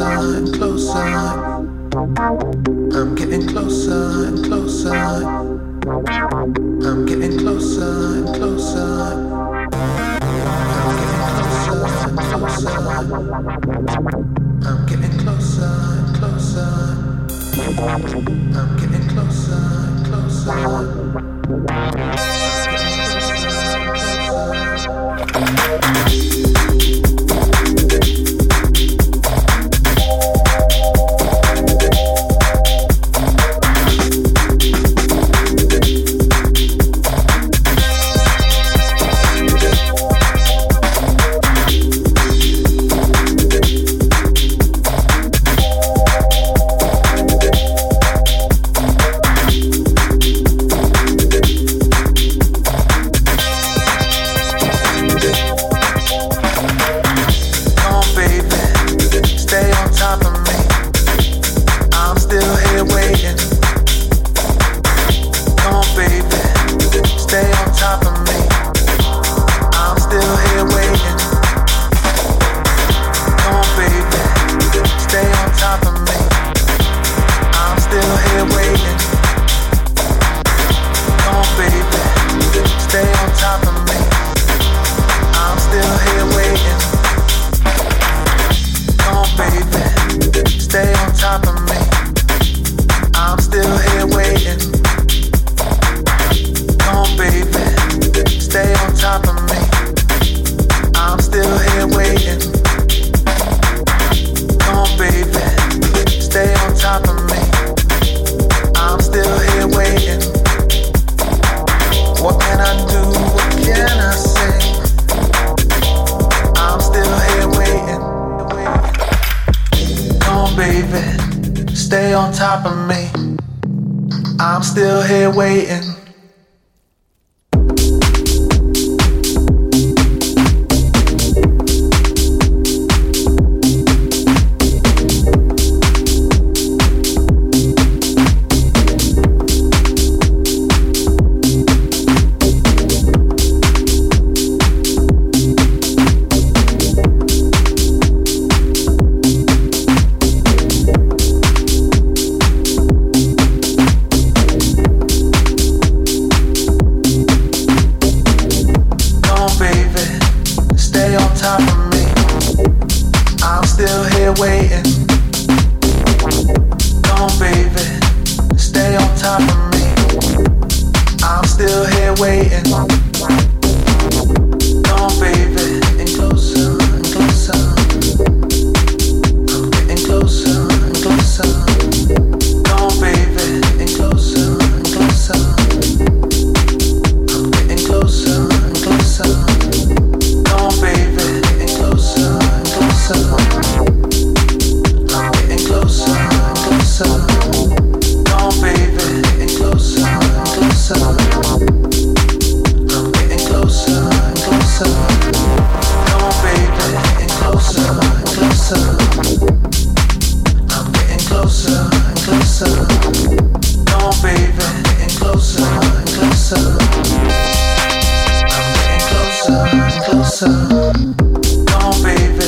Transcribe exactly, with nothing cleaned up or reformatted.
and closer. I'm getting closer and closer. I'm getting closer and closer. I'm getting closer and closer. I'm getting closer and closer. I'm getting closer and closer. Stay on top of me. I'm still here waiting. Waiting. Come on, baby, stay on top of me. I'm still here waiting. Come on, baby, and closer and closer. I'm getting closer and closer. Come on, baby, and closer and closer. I'm getting closer and closer. Come on, baby, and closer and closer. Closer and closer. Come on, baby, getting closer and closer. I'm getting closer and closer. Come on, baby, getting closer and closer. I'm getting closer and closer. Come on, baby, getting closer and closer. I'm getting closer and closer. Come on, baby.